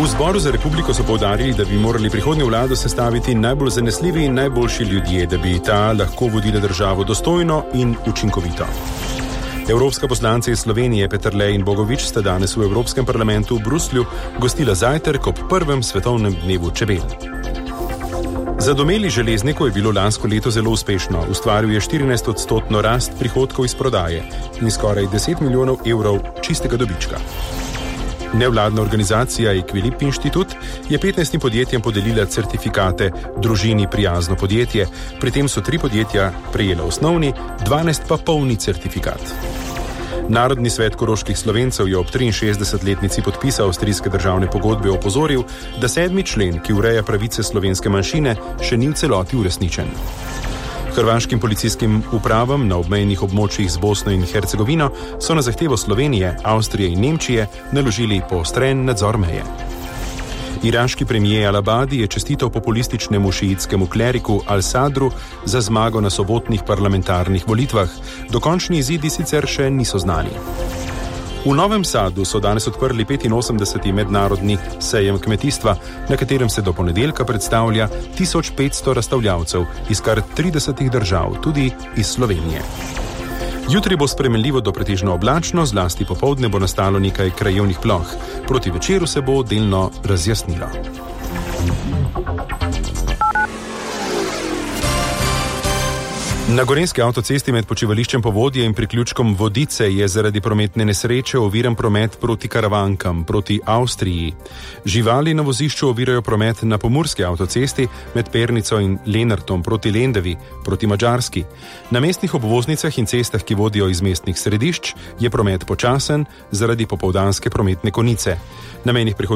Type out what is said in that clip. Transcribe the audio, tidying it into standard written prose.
V Zboru za republiko so poudarili, da bi morali prihodnjo vlado sestaviti najbolj zanesljivi in najboljši ljudje, da bi ta lahko vodila državo dostojno in učinkovito. Evropska poslanca iz Slovenije Peterle in Bogovič sta danes v Evropskem parlamentu v Bruslju gostila zajtrk ob prvem svetovnem dnevu čebel. Zadomeli železniku je bilo lansko leto zelo uspešno. Ustvaril je 14% rast prihodkov iz prodaje in skoraj 10 milijonov evrov čistega dobička. Nevladna organizacija Equilib Inštitut je 15 podjetjem podelila certifikate Družini prijazno podjetje, pri tem so 3 podjetja prejela osnovni, 12 pa polni certifikat. Narodni svet koroških Slovencev je ob 63-letnici podpisa avstrijske državne pogodbe opozoril, da 7. člen, ki ureja pravice slovenske manjšine, še ni v celoti uresničen. Hrvaškim policijskim upravam na obmejnih območjih z Bosno in Hercegovino so na zahtevo Slovenije, Avstrije in Nemčije naložili poostren nadzor meje. Iraški premijer Al-Abadi je čestital populističnemu šiitskemu kleriku Al-Sadru za zmago na sobotnih parlamentarnih volitvah. Dokončni izidi sicer še niso znani. V Novem Sadu so danes odprli 85. mednarodni sejem kmetijstva, na katerem se do ponedeljka predstavlja 1500 razstavljavcev iz kar 30 držav, tudi iz Slovenije. Jutri bo spremenljivo do pretežno oblačno, zlasti popoldne bo nastalo nekaj krajevnih ploh. Proti večeru se bo delno razjasnilo. Na gorenjski avtocesti med počivališčem Povodje in priključkom Vodice je zaradi prometne nesreče oviran promet proti Karavankam, proti Avstriji. Živali na vozišču ovirajo promet na pomurski avtocesti med Pernico in Lenartom proti Lendavi, proti Madžarski. Na mestnih obvoznicah in cestah, ki vodijo iz mestnih središč, je promet počasen zaradi popoldanske prometne konice. Na mejnih